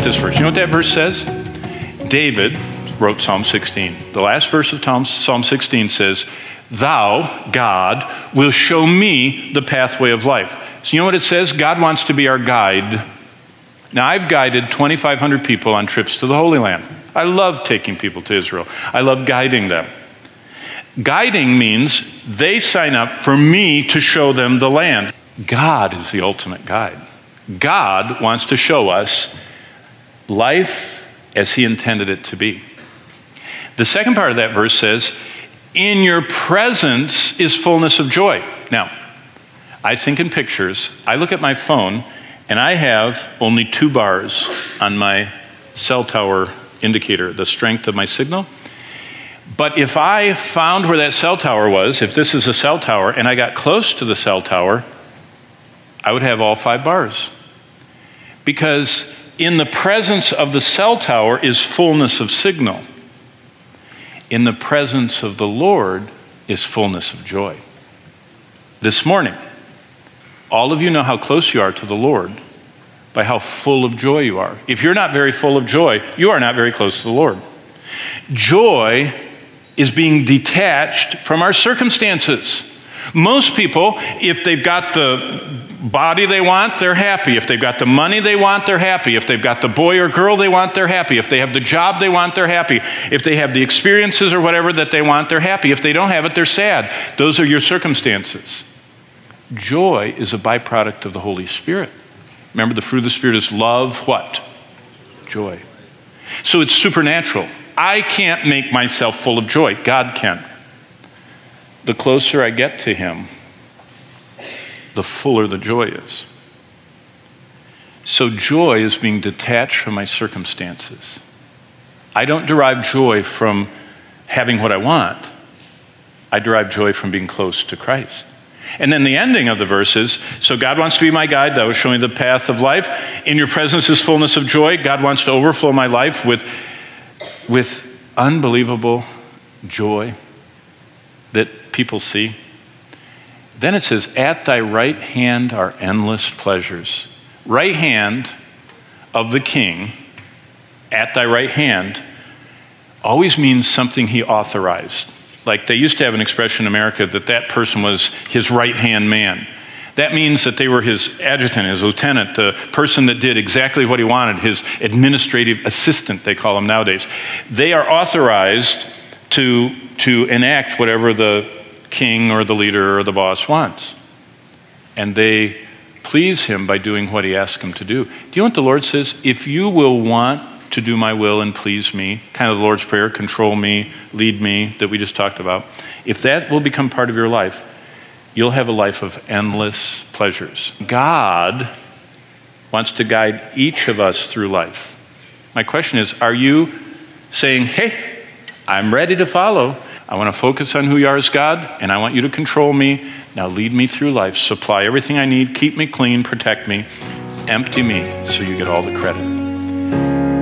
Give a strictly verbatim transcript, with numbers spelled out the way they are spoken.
this verse. You know what that verse says? David wrote Psalm sixteen. The last verse of Psalm sixteen says, "Thou, God, will show me the pathway of life." So you know what it says? God wants to be our guide. Now, I've guided twenty-five hundred people on trips to the Holy Land. I love taking people to Israel. I love guiding them. Guiding means they sign up for me to show them the land. God is the ultimate guide. God wants to show us life as he intended it to be. The second part of that verse says, "In your presence is fullness of joy." Now, I think in pictures. I look at my phone, and I have only two bars on my cell tower indicator, the strength of my signal. But if I found where that cell tower was, if this is a cell tower, and I got close to the cell tower, I would have all five bars. Because in the presence of the cell tower is fullness of signal. In the presence of the Lord is fullness of joy. This morning, all of you know how close you are to the Lord by how full of joy you are. If you're not very full of joy, you are not very close to the Lord. Joy is being detached from our circumstances. Most people, if they've got the body they want, they're happy. If they've got the money they want, they're happy. If they've got the boy or girl they want, they're happy. If they have the job they want, they're happy. If they have the experiences or whatever that they want, they're happy. If they don't have it, they're sad. Those are your circumstances. Joy is a byproduct of the Holy Spirit. Remember, the fruit of the Spirit is love, what? Joy. So it's supernatural. I can't make myself full of joy. God can. The closer I get to him, the fuller the joy is. So joy is being detached from my circumstances. I don't derive joy from having what I want. I derive joy from being close to Christ. And then the ending of the verse is, so God wants to be my guide. That was showing the path of life. In your presence is fullness of joy. God wants to overflow my life with, with unbelievable joy that people see. Then it says, at thy right hand are endless pleasures. Right hand of the king, at thy right hand, always means something he authorized. Like they used to have an expression in America that that person was his right-hand man. That means that they were his adjutant, his lieutenant, the person that did exactly what he wanted, his administrative assistant, they call him nowadays. They are authorized to, to enact whatever the king or the leader or the boss wants. And they please him by doing what he asks them to do. Do you know what the Lord says? If you will want to do my will and please me, kind of the Lord's Prayer, control me, lead me, that we just talked about, if that will become part of your life, you'll have a life of endless pleasures. God wants to guide each of us through life. My question is, are you saying, hey, I'm ready to follow. I want to focus on who you are as God, and I want you to control me. Now lead me through life. Supply everything I need. Keep me clean. Protect me. Empty me so you get all the credit.